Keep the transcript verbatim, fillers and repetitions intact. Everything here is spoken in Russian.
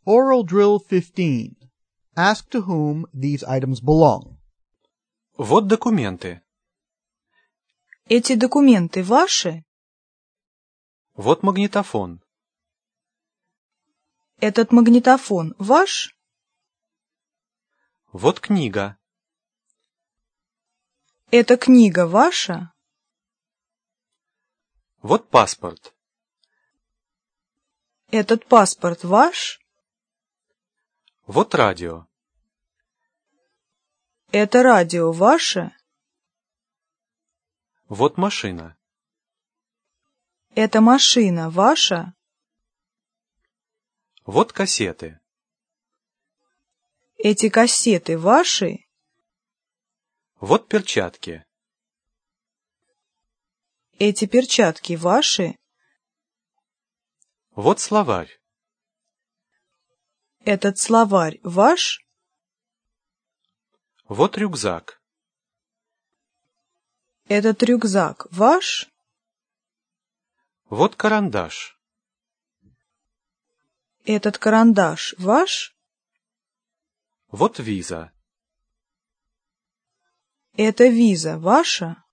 Oral Drill fifteen. Ask to whom these items belong. Вот документы. Эти документы ваши? Вот магнитофон. Этот магнитофон ваш? Вот книга. Эта книга ваша? Вот паспорт. Этот паспорт ваш? Вот радио. Это радио ваше? Вот машина. Эта машина ваша? Вот кассеты. Эти кассеты ваши? Вот перчатки. Эти перчатки ваши? Вот словарь. Этот словарь ваш? Вот рюкзак. Этот рюкзак ваш? Вот карандаш. Этот карандаш ваш? Вот виза. Эта виза ваша?